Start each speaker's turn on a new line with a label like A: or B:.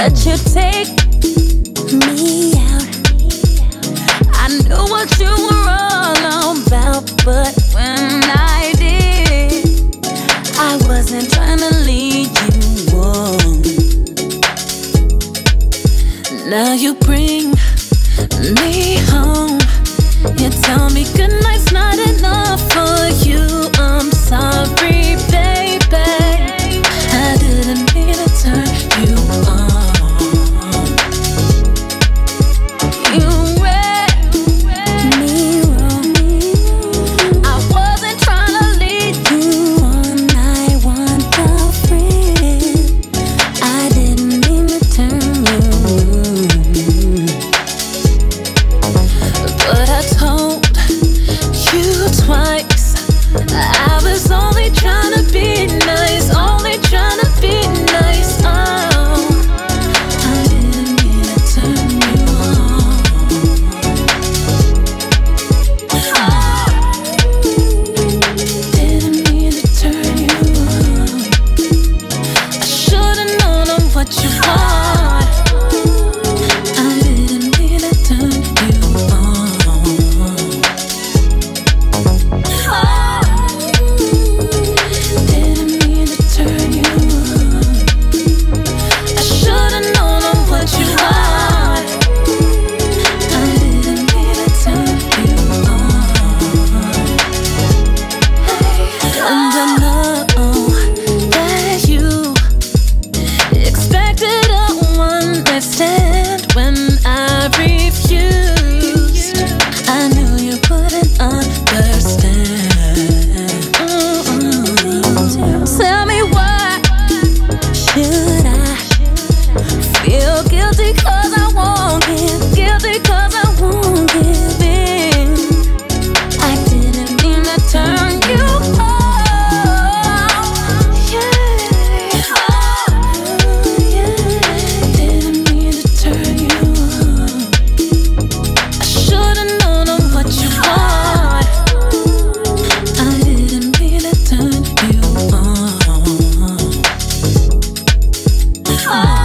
A: let you take me out. I knew what you were all about, but when I did, I wasn't trying to lead you on. Now you bring me home. You tell me good night's not enough for you. I'm sorry, baby. I didn't mean to turn you on. You read me wrong. I wasn't trying to lead you on. I want a friend. I didn't mean to turn you on. But I told you twice I was only trying to be nice, only trying to be nice. Oh, I didn't mean to turn you on. Didn't mean to turn you on. I should've known what you want. I didn't mean to turn you on. Didn't mean to turn you on. I should've known what you want. I didn't mean to turn you on. And I know that you expected a one-night stand when I refused. I knew you wouldn't understand. Tell me why should I feel guilty 'cause I won't give, guilty 'cause I won't give in. I didn't mean to turn you on. Yeah. Oh, yeah. Didn't mean to turn you on. I should've known what you want. I didn't mean to turn you on.